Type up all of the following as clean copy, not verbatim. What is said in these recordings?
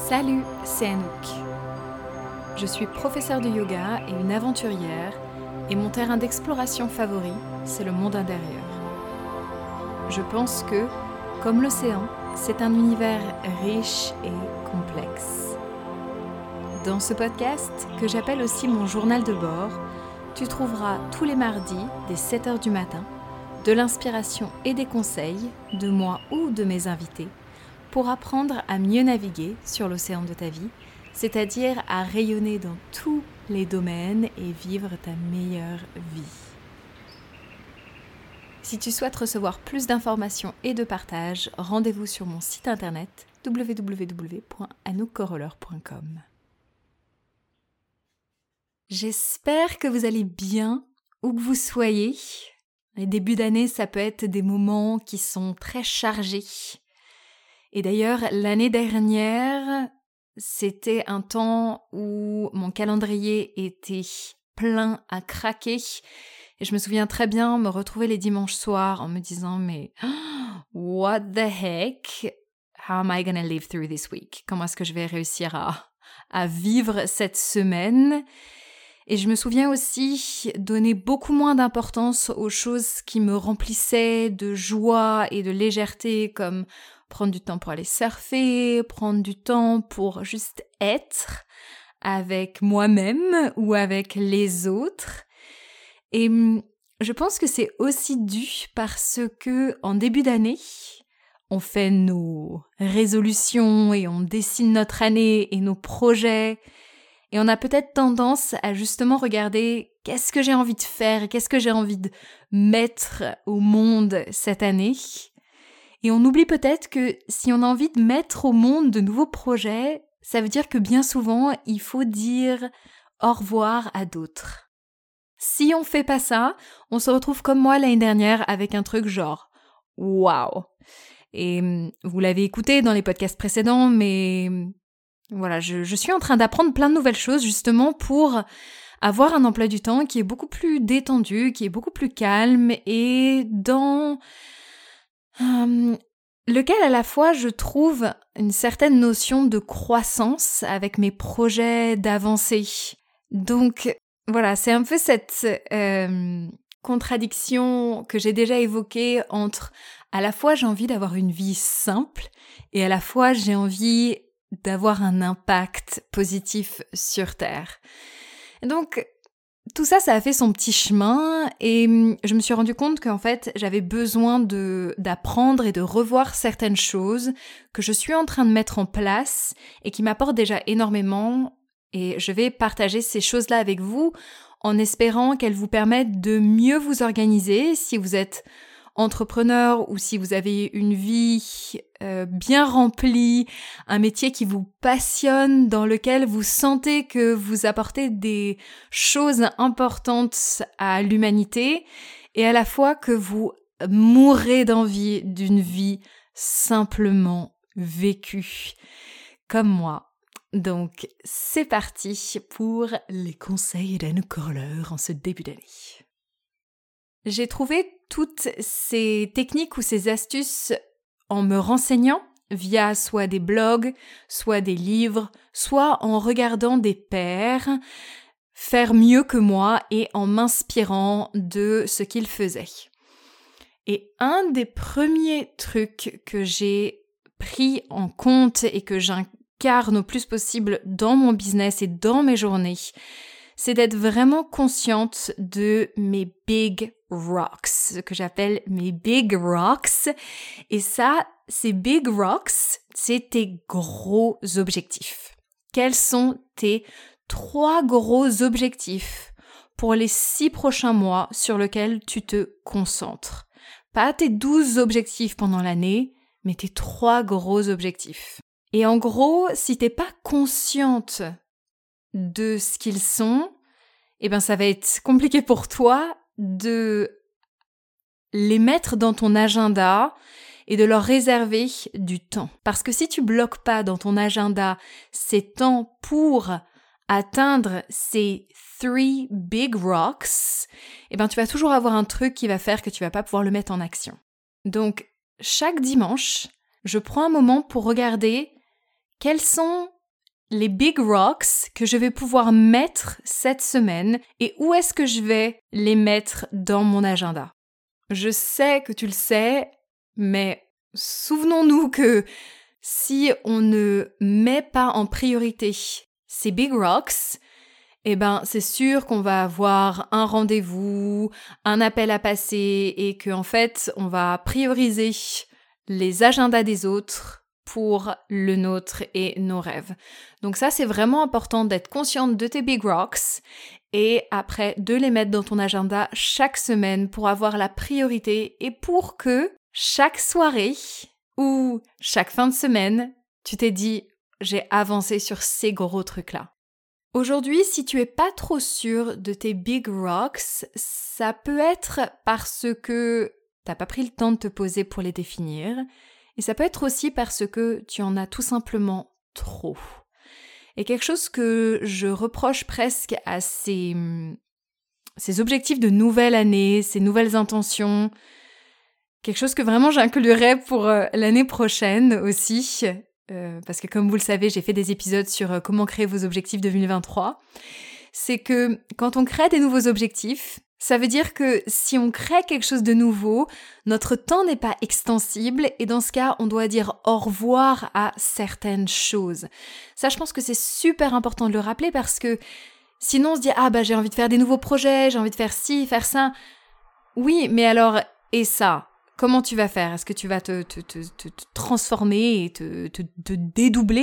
Salut, c'est Anouk. Je suis professeure de yoga et une aventurière, et mon terrain d'exploration favori, c'est le monde intérieur. Je pense que, comme l'océan, c'est un univers riche et complexe. Dans ce podcast, que j'appelle aussi mon journal de bord, tu trouveras tous les mardis, dès 7h du matin, de l'inspiration et des conseils, de moi ou de mes invités, pour apprendre à mieux naviguer sur l'océan de ta vie, c'est-à-dire à rayonner dans tous les domaines et vivre ta meilleure vie. Si tu souhaites recevoir plus d'informations et de partage, rendez-vous sur mon site internet www.anoukcoroller.com. J'espère que vous allez bien, où que vous soyez. Les débuts d'année, ça peut être des moments qui sont très chargés. Et d'ailleurs, l'année dernière, c'était un temps où mon calendrier était plein à craquer. Et je me souviens très bien me retrouver les dimanches soirs en me disant « Mais what the heck? How am I gonna live through this week? Comment est-ce que je vais réussir à vivre cette semaine ?» Et je me souviens aussi donner beaucoup moins d'importance aux choses qui me remplissaient de joie et de légèreté, comme prendre du temps pour aller surfer, prendre du temps pour juste être avec moi-même ou avec les autres. Et je pense que c'est aussi dû parce que en début d'année, on fait nos résolutions et on dessine notre année et nos projets. Et on a peut-être tendance à justement regarder qu'est-ce que j'ai envie de faire, qu'est-ce que j'ai envie de mettre au monde cette année. Et on oublie peut-être que si on a envie de mettre au monde de nouveaux projets, ça veut dire que bien souvent, il faut dire au revoir à d'autres. Si on fait pas ça, on se retrouve comme moi l'année dernière avec un truc genre « waouh ». Et vous l'avez écouté dans les podcasts précédents, mais voilà, je suis en train d'apprendre plein de nouvelles choses justement pour avoir un emploi du temps qui est beaucoup plus détendu, qui est beaucoup plus calme et dans lequel à la fois je trouve une certaine notion de croissance avec mes projets d'avancée. Donc voilà, c'est un peu cette contradiction que j'ai déjà évoquée entre à la fois j'ai envie d'avoir une vie simple et à la fois j'ai envie d'avoir un impact positif sur Terre. Donc, tout ça, ça a fait son petit chemin et je me suis rendu compte qu'en fait, j'avais besoin d'apprendre et de revoir certaines choses que je suis en train de mettre en place et qui m'apportent déjà énormément. Et je vais partager ces choses-là avec vous en espérant qu'elles vous permettent de mieux vous organiser si vous êtes entrepreneur ou si vous avez une vie bien remplie, un métier qui vous passionne, dans lequel vous sentez que vous apportez des choses importantes à l'humanité et à la fois que vous mourrez d'envie d'une vie simplement vécue, comme moi. Donc, c'est parti pour les conseils d'Anouk Coroller en ce début d'année. J'ai trouvé toutes ces techniques ou ces astuces en me renseignant via soit des blogs, soit des livres, soit en regardant des pairs faire mieux que moi et en m'inspirant de ce qu'ils faisaient. Et un des premiers trucs que j'ai pris en compte et que j'incarne au plus possible dans mon business et dans mes journées, c'est d'être vraiment consciente de mes big rocks, ce que j'appelle mes big rocks. Et ça, ces big rocks, c'est tes gros objectifs. Quels sont tes 3 gros objectifs pour les 6 prochains mois sur lesquels tu te concentres? Pas tes 12 objectifs pendant l'année, mais tes 3 gros objectifs. Et en gros, si t'es pas consciente de ce qu'ils sont, eh ben ça va être compliqué pour toi de les mettre dans ton agenda et de leur réserver du temps. Parce que si tu bloques pas dans ton agenda ces temps pour atteindre ces 3 big rocks, eh ben tu vas toujours avoir un truc qui va faire que tu vas pas pouvoir le mettre en action. Donc, chaque dimanche, je prends un moment pour regarder quels sont les big rocks que je vais pouvoir mettre cette semaine et où est-ce que je vais les mettre dans mon agenda. Je sais que tu le sais, mais souvenons-nous que si on ne met pas en priorité ces big rocks, eh ben, c'est sûr qu'on va avoir un rendez-vous, un appel à passer et qu'en fait, on va prioriser les agendas des autres pour le nôtre et nos rêves. Donc ça, c'est vraiment important d'être consciente de tes big rocks et après de les mettre dans ton agenda chaque semaine pour avoir la priorité et pour que chaque soirée ou chaque fin de semaine, tu t'es dit « j'ai avancé sur ces gros trucs-là ». Aujourd'hui, si tu es pas trop sûr de tes big rocks, ça peut être parce que t'as pas pris le temps de te poser pour les définir, et ça peut être aussi parce que tu en as tout simplement trop. Et quelque chose que je reproche presque à ces objectifs de nouvelle année, ces nouvelles intentions, quelque chose que vraiment j'inclurais pour l'année prochaine aussi, parce que comme vous le savez, j'ai fait des épisodes sur comment créer vos objectifs 2023, c'est que quand on crée des nouveaux objectifs, ça veut dire que si on crée quelque chose de nouveau, notre temps n'est pas extensible et dans ce cas, on doit dire au revoir à certaines choses. Ça, je pense que c'est super important de le rappeler parce que sinon on se dit « Ah bah j'ai envie de faire des nouveaux projets, j'ai envie de faire ci, faire ça. » Oui, mais alors, et ça ? Comment tu vas faire ? Est-ce que tu vas te transformer et te dédoubler ?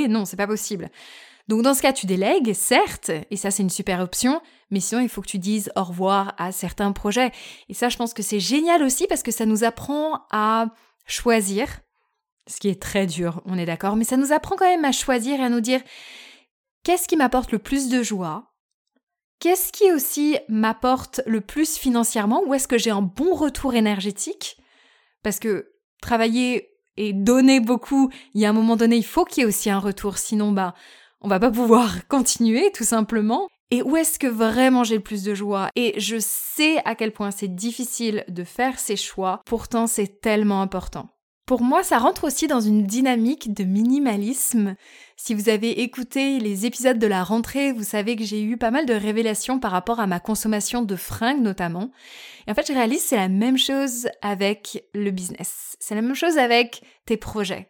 Non, c'est pas possible. Donc dans ce cas, tu délègues, certes, et ça c'est une super option, mais sinon il faut que tu dises au revoir à certains projets. Et ça, je pense que c'est génial aussi parce que ça nous apprend à choisir, ce qui est très dur, on est d'accord, mais ça nous apprend quand même à choisir et à nous dire qu'est-ce qui m'apporte le plus de joie ? Qu'est-ce qui aussi m'apporte le plus financièrement ? Où est-ce que j'ai un bon retour énergétique ? Parce que travailler et donner beaucoup, il y a un moment donné, il faut qu'il y ait aussi un retour, sinon on va pas pouvoir continuer tout simplement. Et où est-ce que vraiment j'ai le plus de joie ? Et je sais à quel point c'est difficile de faire ces choix, pourtant c'est tellement important. Pour moi, ça rentre aussi dans une dynamique de minimalisme. Si vous avez écouté les épisodes de la rentrée, vous savez que j'ai eu pas mal de révélations par rapport à ma consommation de fringues notamment. Et en fait, je réalise que c'est la même chose avec le business. C'est la même chose avec tes projets.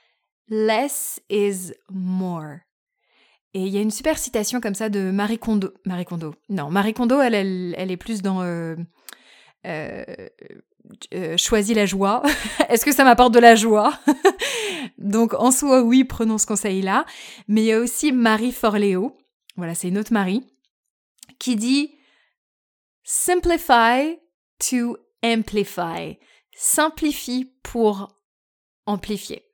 Less is more. Et il y a une super citation comme ça de Marie Kondo. Non, Marie Kondo, elle est plus dans... choisis la joie. Est-ce que ça m'apporte de la joie ? Donc en soi, oui, prenons ce conseil-là. Mais il y a aussi Marie Forleo, voilà, c'est une autre Marie, qui dit « Simplify to amplify ». Simplifie pour amplifier.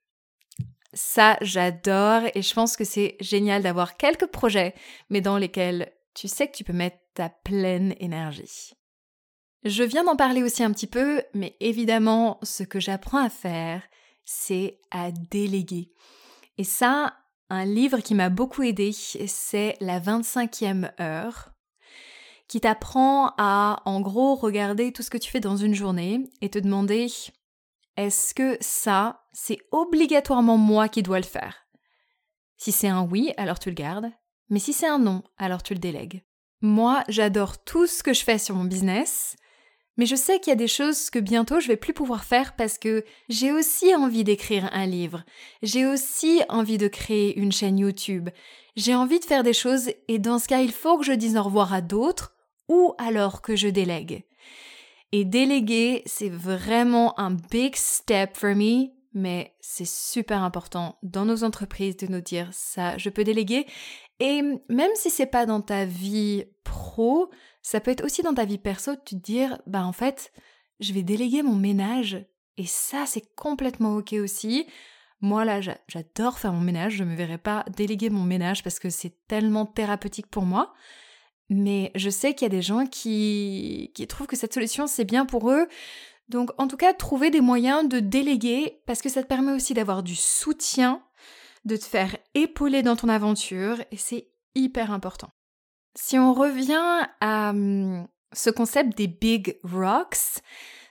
Ça, j'adore et je pense que c'est génial d'avoir quelques projets, mais dans lesquels tu sais que tu peux mettre ta pleine énergie. Je viens d'en parler aussi un petit peu, mais évidemment, ce que j'apprends à faire, c'est à déléguer. Et ça, un livre qui m'a beaucoup aidée, c'est La 25e heure, qui t'apprend à, en gros, regarder tout ce que tu fais dans une journée et te demander « Est-ce que ça, c'est obligatoirement moi qui dois le faire ?» Si c'est un oui, alors tu le gardes, mais si c'est un non, alors tu le délègues. Moi, j'adore tout ce que je fais sur mon business, mais je sais qu'il y a des choses que bientôt je vais plus pouvoir faire parce que j'ai aussi envie d'écrire un livre. J'ai aussi envie de créer une chaîne YouTube. J'ai envie de faire des choses et dans ce cas, il faut que je dise au revoir à d'autres ou alors que je délègue. Et déléguer, c'est vraiment un big step for me, mais c'est super important dans nos entreprises de nous dire ça, je peux déléguer. Et même si c'est pas dans ta vie pro, ça peut être aussi dans ta vie perso de te dire, en fait, je vais déléguer mon ménage. Et ça, c'est complètement ok aussi. Moi, là, j'adore faire mon ménage. Je me verrais pas déléguer mon ménage parce que c'est tellement thérapeutique pour moi. Mais je sais qu'il y a des gens qui trouvent que cette solution, c'est bien pour eux. Donc, en tout cas, trouver des moyens de déléguer parce que ça te permet aussi d'avoir du soutien, de te faire épauler dans ton aventure et c'est hyper important. Si on revient à ce concept des big rocks,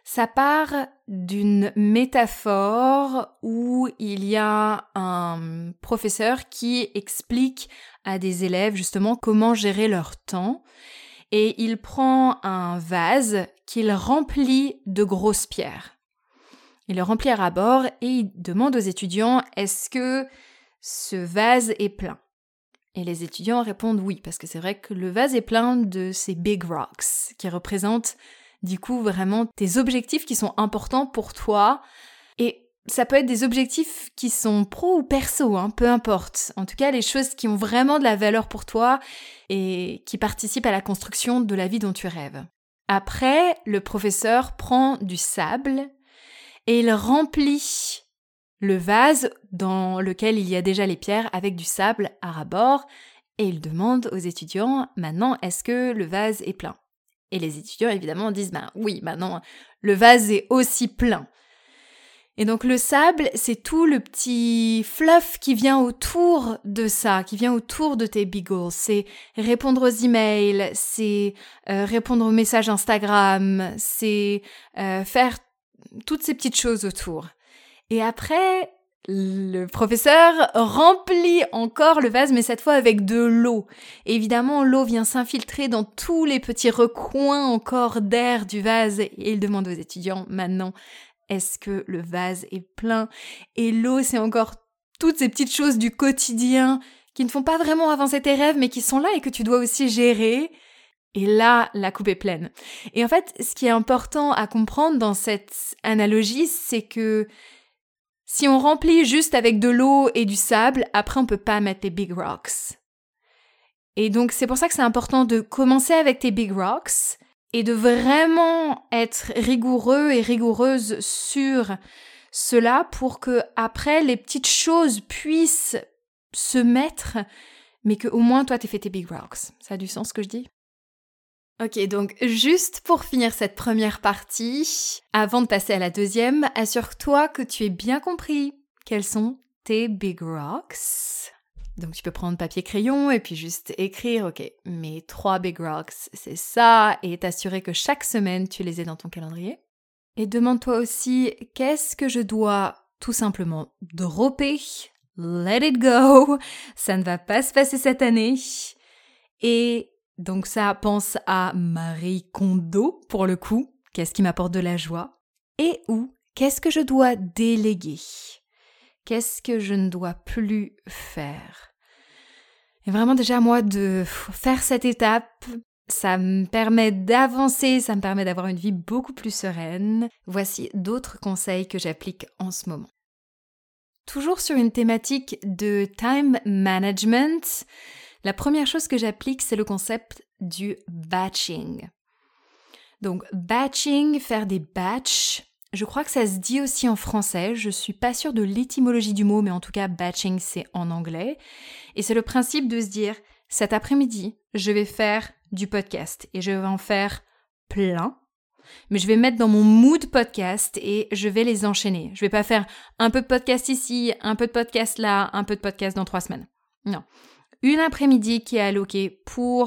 Ça part d'une métaphore où il y a un professeur qui explique à des élèves justement comment gérer leur temps. Et il prend un vase qu'il remplit de grosses pierres. Il le remplit à ras-bord et il demande aux étudiants « Est-ce que ce vase est plein ?» Et les étudiants répondent oui, parce que c'est vrai que le vase est plein de ces big rocks qui représentent du coup vraiment tes objectifs qui sont importants pour toi. Et ça peut être des objectifs qui sont pro ou perso, peu importe. En tout cas, les choses qui ont vraiment de la valeur pour toi et qui participent à la construction de la vie dont tu rêves. Après, le professeur prend du sable et il remplit le vase dans lequel il y a déjà les pierres avec du sable à ras-bord et il demande aux étudiants « Maintenant, est-ce que le vase est plein ?» Et les étudiants, évidemment, disent « Oui, maintenant, le vase est aussi plein. » Et donc le sable, c'est tout le petit fluff qui vient autour de ça, qui vient autour de tes big goals. C'est répondre aux emails, c'est répondre aux messages Instagram, c'est faire toutes ces petites choses autour. Et après, le professeur remplit encore le vase, mais cette fois avec de l'eau. Et évidemment, l'eau vient s'infiltrer dans tous les petits recoins encore d'air du vase. Et il demande aux étudiants maintenant, est-ce que le vase est plein? Et l'eau, c'est encore toutes ces petites choses du quotidien qui ne font pas vraiment avancer tes rêves, mais qui sont là et que tu dois aussi gérer. Et là, la coupe est pleine. Et en fait, ce qui est important à comprendre dans cette analogie, c'est que si on remplit juste avec de l'eau et du sable, après on peut pas mettre les big rocks. Et donc c'est pour ça que c'est important de commencer avec tes big rocks et de vraiment être rigoureux et rigoureuse sur cela pour que après les petites choses puissent se mettre, mais que au moins toi t'aies fait tes big rocks. Ça a du sens ce que je dis? Ok, donc juste pour finir cette première partie, avant de passer à la deuxième, assure-toi que tu aies bien compris quels sont tes big rocks. Donc tu peux prendre papier-crayon et puis juste écrire, ok, mes 3 big rocks, c'est ça, et t'assurer que chaque semaine tu les aies dans ton calendrier. Et demande-toi aussi, qu'est-ce que je dois tout simplement dropper, let it go, ça ne va pas se passer cette année, et donc ça, pense à Marie Kondo, pour le coup, qu'est-ce qui m'apporte de la joie, et ou qu'est-ce que je dois déléguer, qu'est-ce que je ne dois plus faire. Et vraiment déjà moi de faire cette étape, ça me permet d'avancer, ça me permet d'avoir une vie beaucoup plus sereine. Voici d'autres conseils que j'applique en ce moment. Toujours sur une thématique de time management, la première chose que j'applique, c'est le concept du batching. Donc, batching, faire des batchs, je crois que ça se dit aussi en français. Je suis pas sûre de l'étymologie du mot, mais en tout cas, batching, c'est en anglais. Et c'est le principe de se dire, cet après-midi, je vais faire du podcast et je vais en faire plein. Mais je vais mettre dans mon mood podcast et je vais les enchaîner. Je vais pas faire un peu de podcast ici, un peu de podcast là, un peu de podcast dans 3 semaines. Non. Une après-midi qui est alloquée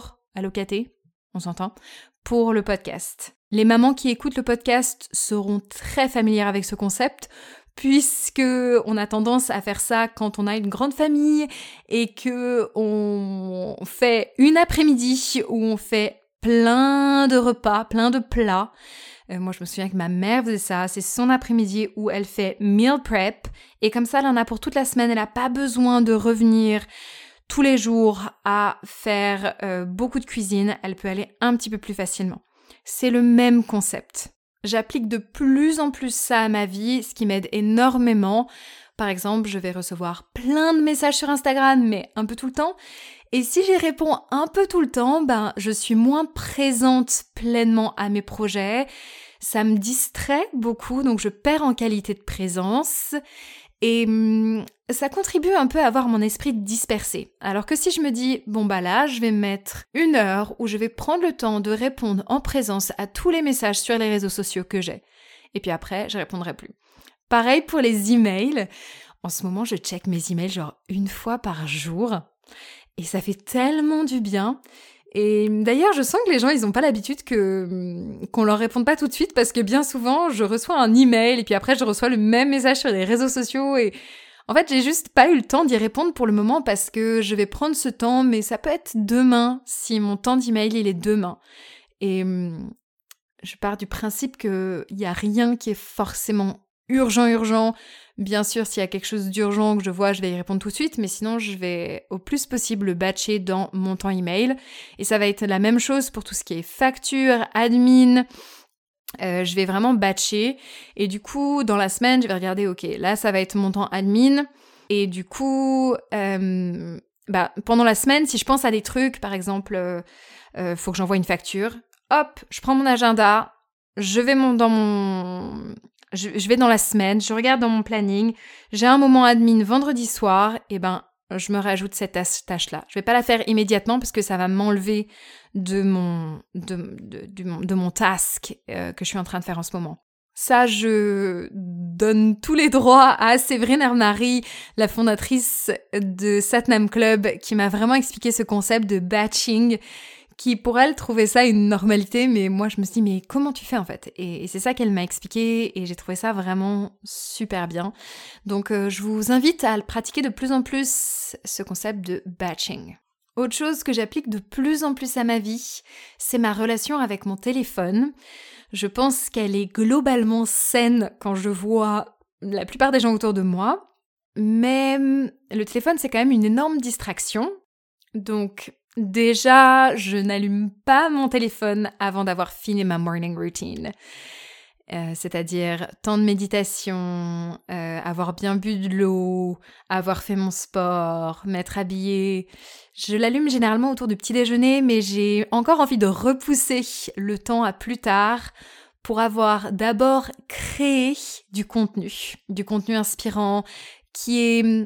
on s'entend, pour le podcast. Les mamans qui écoutent le podcast seront très familières avec ce concept, puisque on a tendance à faire ça quand on a une grande famille et que on fait une après-midi où on fait plein de repas, plein de plats. Moi, je me souviens que ma mère faisait ça. C'est son après-midi où elle fait meal prep. Et comme ça, elle en a pour toute la semaine. Elle n'a pas besoin de revenir tous les jours à faire beaucoup de cuisine, elle peut aller un petit peu plus facilement. C'est le même concept. J'applique de plus en plus ça à ma vie, ce qui m'aide énormément. Par exemple, je vais recevoir plein de messages sur Instagram, mais un peu tout le temps. Et si j'y réponds un peu tout le temps, je suis moins présente pleinement à mes projets. Ça me distrait beaucoup, donc je perds en qualité de présence. Et ça contribue un peu à avoir mon esprit dispersé. Alors que si je me dis, là, je vais mettre 1 heure où je vais prendre le temps de répondre en présence à tous les messages sur les réseaux sociaux que j'ai. Et puis après, je répondrai plus. Pareil pour les emails. En ce moment, je check mes emails 1 fois par jour. Et ça fait tellement du bien. Et d'ailleurs, je sens que les gens, ils ont pas l'habitude qu'on leur réponde pas tout de suite parce que bien souvent, je reçois un email et puis après, je reçois le même message sur les réseaux sociaux et en fait, j'ai juste pas eu le temps d'y répondre pour le moment parce que je vais prendre ce temps, mais ça peut être demain si mon temps d'email, il est demain. Et je pars du principe qu'il y a rien qui est forcément urgent. Bien sûr, s'il y a quelque chose d'urgent que je vois, je vais y répondre tout de suite, mais sinon, je vais au plus possible le batcher dans mon temps email. Et ça va être la même chose pour tout ce qui est facture, admin. Je vais vraiment batcher. Et du coup, dans la semaine, je vais regarder, ok, là, ça va être mon temps admin. Et du coup, pendant la semaine, si je pense à des trucs, par exemple, faut que j'envoie une facture, hop, je prends mon agenda, je vais dans la semaine, je regarde dans mon planning, j'ai un moment admin vendredi soir, et je me rajoute cette tâche-là. Je vais pas la faire immédiatement parce que ça va m'enlever de mon task que je suis en train de faire en ce moment. Ça, je donne tous les droits à Séverine Arnary, la fondatrice de Satnam Club, qui m'a vraiment expliqué ce concept de batching, qui pour elle trouvait ça une normalité, mais moi je me suis dit mais comment tu fais en fait ? Et c'est ça qu'elle m'a expliqué et j'ai trouvé ça vraiment super bien. Donc je vous invite à le pratiquer de plus en plus, ce concept de batching. Autre chose que j'applique de plus en plus à ma vie, c'est ma relation avec mon téléphone. Je pense qu'elle est globalement saine quand je vois la plupart des gens autour de moi, mais le téléphone c'est quand même une énorme distraction. Donc déjà, je n'allume pas mon téléphone avant d'avoir fini ma morning routine. C'est-à-dire temps de méditation, avoir bien bu de l'eau, avoir fait mon sport, m'être habillée. Je l'allume généralement autour du petit déjeuner, mais j'ai encore envie de repousser le temps à plus tard pour avoir d'abord créé du contenu inspirant qui est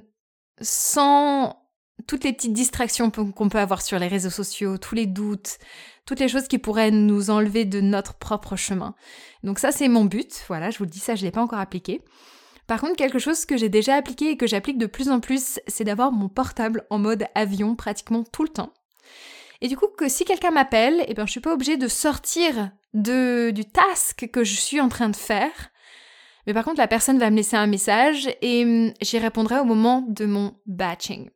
sans toutes les petites distractions qu'on peut avoir sur les réseaux sociaux, tous les doutes, toutes les choses qui pourraient nous enlever de notre propre chemin. Donc ça, c'est mon but. Voilà, je vous le dis, ça, je ne l'ai pas encore appliqué. Par contre, quelque chose que j'ai déjà appliqué et que j'applique de plus en plus, c'est d'avoir mon portable en mode avion pratiquement tout le temps. Et du coup, que si quelqu'un m'appelle, je suis pas obligée de sortir du task que je suis en train de faire. Mais par contre, la personne va me laisser un message et j'y répondrai au moment de mon batching.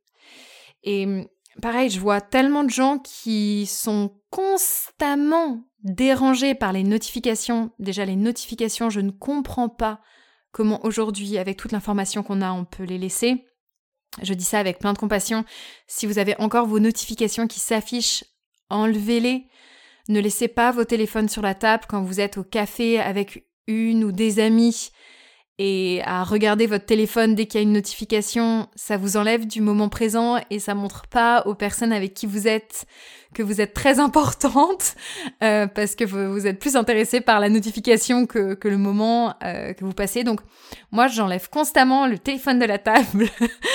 Et pareil, je vois tellement de gens qui sont constamment dérangés par les notifications. Déjà, les notifications, je ne comprends pas comment aujourd'hui, avec toute l'information qu'on a, on peut les laisser. Je dis ça avec plein de compassion. Si vous avez encore vos notifications qui s'affichent, enlevez-les. Ne laissez pas vos téléphones sur la table quand vous êtes au café avec une ou des amis et à regarder votre téléphone dès qu'il y a une notification, ça vous enlève du moment présent et ça montre pas aux personnes avec qui vous êtes que vous êtes très importante parce que vous êtes plus intéressé par la notification que le moment que vous passez. Donc moi, j'enlève constamment le téléphone de la table.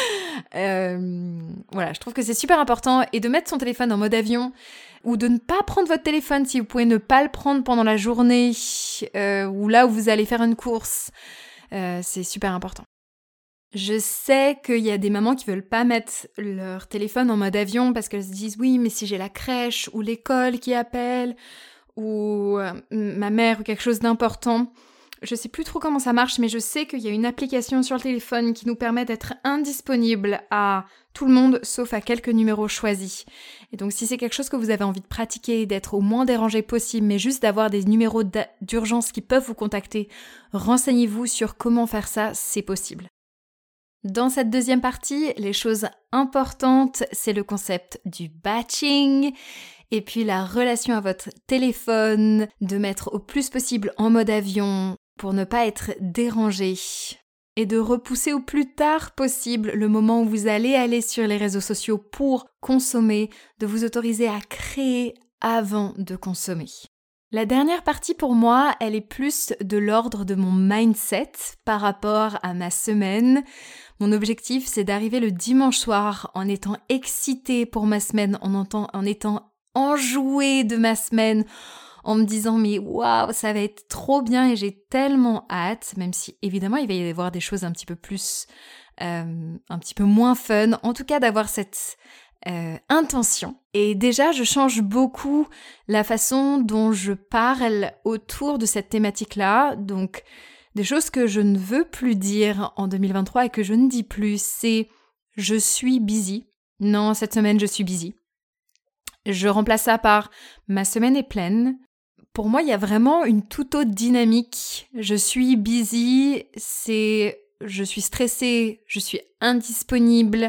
Voilà, je trouve que c'est super important et de mettre son téléphone en mode avion ou de ne pas prendre votre téléphone si vous pouvez ne pas le prendre pendant la journée ou là où vous allez faire une course. C'est super important. Je sais qu'il y a des mamans qui veulent pas mettre leur téléphone en mode avion parce qu'elles se disent oui, mais si j'ai la crèche ou l'école qui appelle ou ma mère ou quelque chose d'important. Je sais plus trop comment ça marche, mais je sais qu'il y a une application sur le téléphone qui nous permet d'être indisponible à tout le monde, sauf à quelques numéros choisis. Et donc si c'est quelque chose que vous avez envie de pratiquer, d'être au moins dérangé possible, mais juste d'avoir des numéros d'urgence qui peuvent vous contacter, renseignez-vous sur comment faire ça, c'est possible. Dans cette deuxième partie, les choses importantes, c'est le concept du batching, et puis la relation à votre téléphone, de mettre au plus possible en mode avion pour ne pas être dérangé, et de repousser au plus tard possible le moment où vous allez aller sur les réseaux sociaux pour consommer, de vous autoriser à créer avant de consommer. La dernière partie pour moi, elle est plus de l'ordre de mon mindset par rapport à ma semaine. Mon objectif, c'est d'arriver le dimanche soir en étant excitée pour ma semaine, en étant enjouée de ma semaine, en me disant mais waouh, ça va être trop bien et j'ai tellement hâte, même si évidemment il va y avoir des choses un petit peu moins fun, en tout cas d'avoir cette intention. Et déjà, je change beaucoup la façon dont je parle autour de cette thématique-là. Donc, des choses que je ne veux plus dire en 2023 et que je ne dis plus, c'est « je suis busy ». Non, cette semaine, je suis busy. Je remplace ça par « ma semaine est pleine ». Pour moi, il y a vraiment une toute autre dynamique. Je suis busy, c'est je suis stressée, je suis indisponible,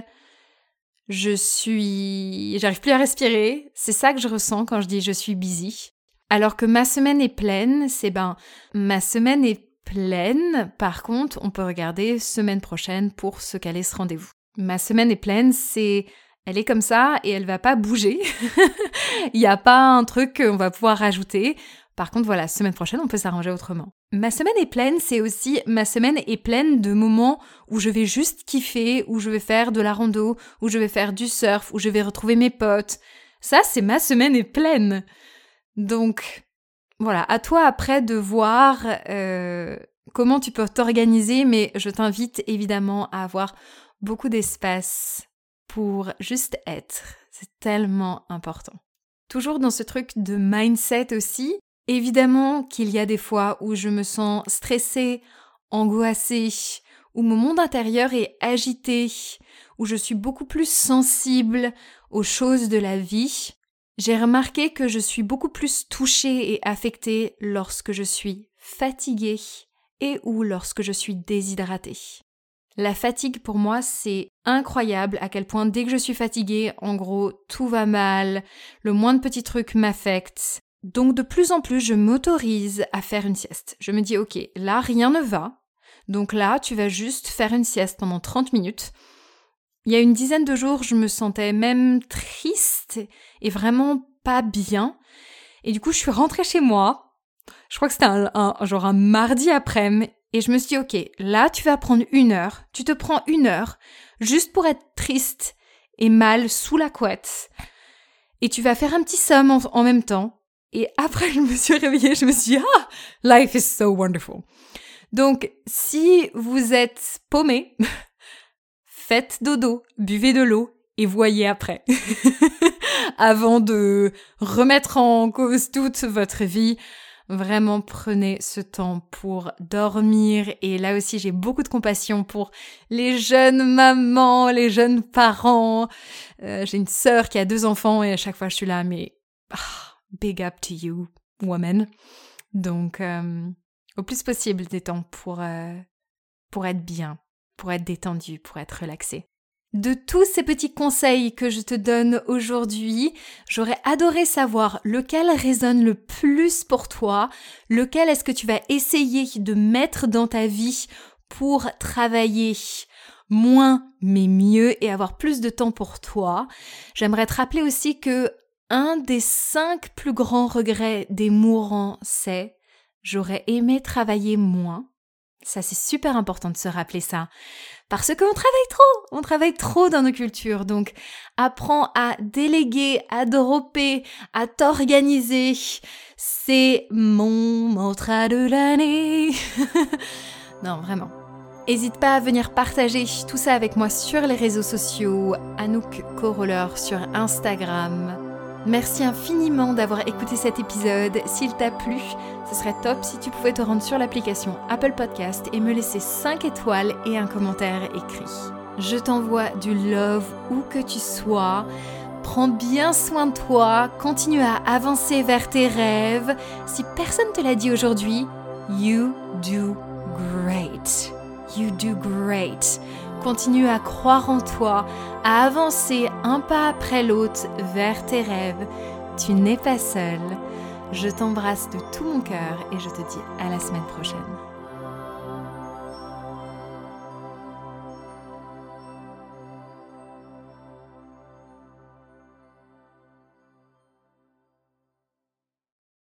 j'arrive plus à respirer. C'est ça que je ressens quand je dis je suis busy. Alors que ma semaine est pleine, c'est ma semaine est pleine. Par contre, on peut regarder semaine prochaine pour se caler ce rendez-vous. Ma semaine est pleine, elle est comme ça et elle va pas bouger. Il n'y a pas un truc qu'on va pouvoir rajouter. Par contre, voilà, semaine prochaine, on peut s'arranger autrement. Ma semaine est pleine, c'est aussi ma semaine est pleine de moments où je vais juste kiffer, où je vais faire de la rando, où je vais faire du surf, où je vais retrouver mes potes. Ça, c'est ma semaine est pleine. Donc, voilà, à toi après de voir comment tu peux t'organiser, mais je t'invite évidemment à avoir beaucoup d'espace pour juste être. C'est tellement important. Toujours dans ce truc de mindset aussi, évidemment qu'il y a des fois où je me sens stressée, angoissée, où mon monde intérieur est agité, où je suis beaucoup plus sensible aux choses de la vie. J'ai remarqué que je suis beaucoup plus touchée et affectée lorsque je suis fatiguée et ou lorsque je suis déshydratée. La fatigue pour moi, c'est incroyable à quel point dès que je suis fatiguée, en gros, tout va mal, le moindre petit truc m'affecte. Donc de plus en plus, je m'autorise à faire une sieste. Je me dis, ok, là, rien ne va. Donc là, tu vas juste faire une sieste pendant 30 minutes. Il y a une dizaine de jours, je me sentais même triste et vraiment pas bien. Et du coup, je suis rentrée chez moi. Je crois que c'était un mardi après-midi. Et je me suis dit, ok, là, tu vas prendre 1 heure. Tu te prends 1 heure juste pour être triste et mal sous la couette. Et tu vas faire un petit somme en même temps. Et après, je me suis réveillée, je me suis dit, life is so wonderful. Donc, si vous êtes paumé, faites dodo, buvez de l'eau et voyez après. Avant de remettre en cause toute votre vie, vraiment prenez ce temps pour dormir. Et là aussi, j'ai beaucoup de compassion pour les jeunes mamans, les jeunes parents. J'ai une sœur qui a 2 enfants et à chaque fois, je suis là, mais big up to you, woman. Donc, au plus possible des temps pour être bien, pour être détendu, pour être relaxé. De tous ces petits conseils que je te donne aujourd'hui, j'aurais adoré savoir lequel résonne le plus pour toi, lequel est-ce que tu vas essayer de mettre dans ta vie pour travailler moins mais mieux et avoir plus de temps pour toi. J'aimerais te rappeler aussi que un des 5 plus grands regrets des mourants, c'est « j'aurais aimé travailler moins ». Ça, c'est super important de se rappeler ça. Parce qu'on travaille trop dans nos cultures. Donc, apprends à déléguer, à dropper, à t'organiser. C'est mon mantra de l'année. Non, vraiment. N'hésite pas à venir partager tout ça avec moi sur les réseaux sociaux, Anouk Co-Roller sur Instagram. Merci infiniment d'avoir écouté cet épisode. S'il t'a plu, ce serait top si tu pouvais te rendre sur l'application Apple Podcast et me laisser 5 étoiles et un commentaire écrit. Je t'envoie du love où que tu sois. Prends bien soin de toi, continue à avancer vers tes rêves. Si personne te l'a dit aujourd'hui, you do great. You do great. Continue à croire en toi, à avancer un pas après l'autre vers tes rêves. Tu n'es pas seul. Je t'embrasse de tout mon cœur et je te dis à la semaine prochaine.